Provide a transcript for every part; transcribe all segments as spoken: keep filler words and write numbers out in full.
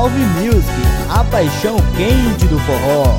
Salve Music, a paixão quente do forró.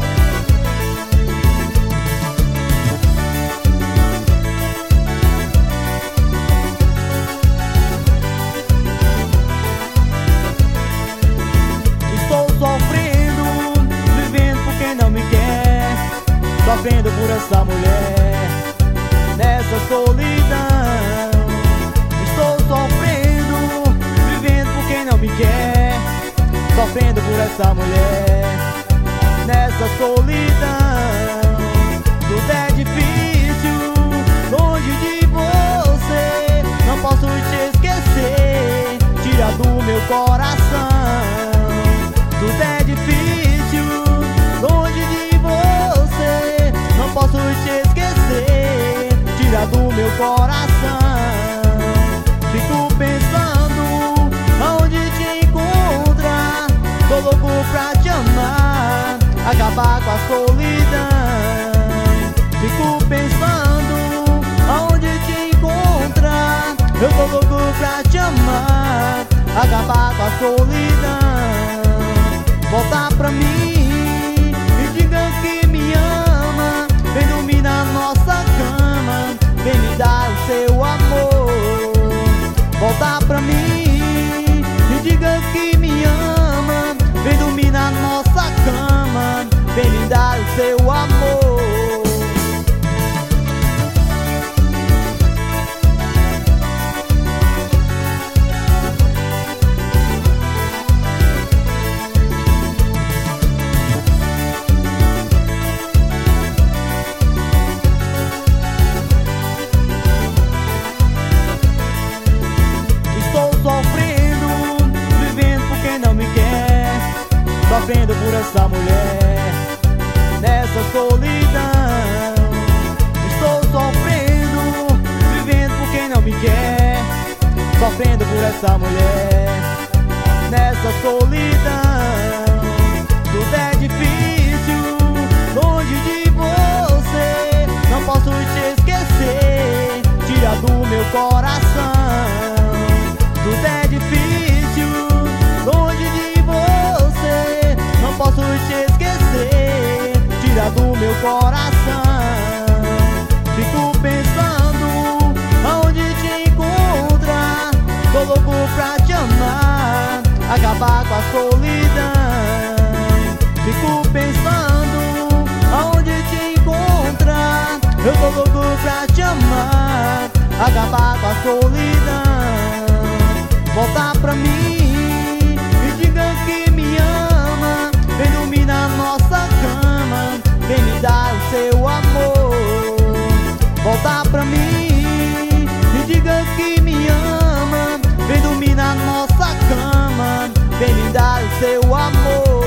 Estou sofrendo, vivendo por quem não me quer, sofrendo por essa mulher, nessa solidão. Estou sofrendo, vivendo por quem não me quer, sofrendo por essa mulher, nessa solidão. Tudo é difícil, longe de você, não posso te esquecer, tira do meu coração. Tudo é difícil, longe de você, não posso te esquecer, tira do meu coração. Fico pensando aonde te encontrar, tô louco pra te amar, acabar com a solidão. Fico pensando aonde te encontrar, eu tô louco pra te amar, acabar com a solidão. Volta pra mim e diga que me ama, vem dormir na nossa cama, vem me dar o seu amor. Volta pra mim e diga que me ama, vem dormir na nossa cama, vem me dar o seu amor. Sofrendo por essa mulher, nessa solidão. Estou sofrendo, vivendo por quem não me quer, sofrendo por essa mulher, nessa solidão. Tudo é difícil, longe de você, não posso te esquecer, tira do meu coração. Tudo é difícil, longe de você, não posso te esquecer, tira do meu coração. Fico pensando aonde te encontrar, tô louco pra te amar, acabar com a solidão. Fico pensando aonde te encontrar, eu tô louco pra te amar, acabar com a solidão. Volta pra mim e diga que me ama, vem dormir na nossa cama, vem me dar o seu amor. Volta pra mim e diga que me ama, vem dormir na nossa cama, vem me dar o seu amor.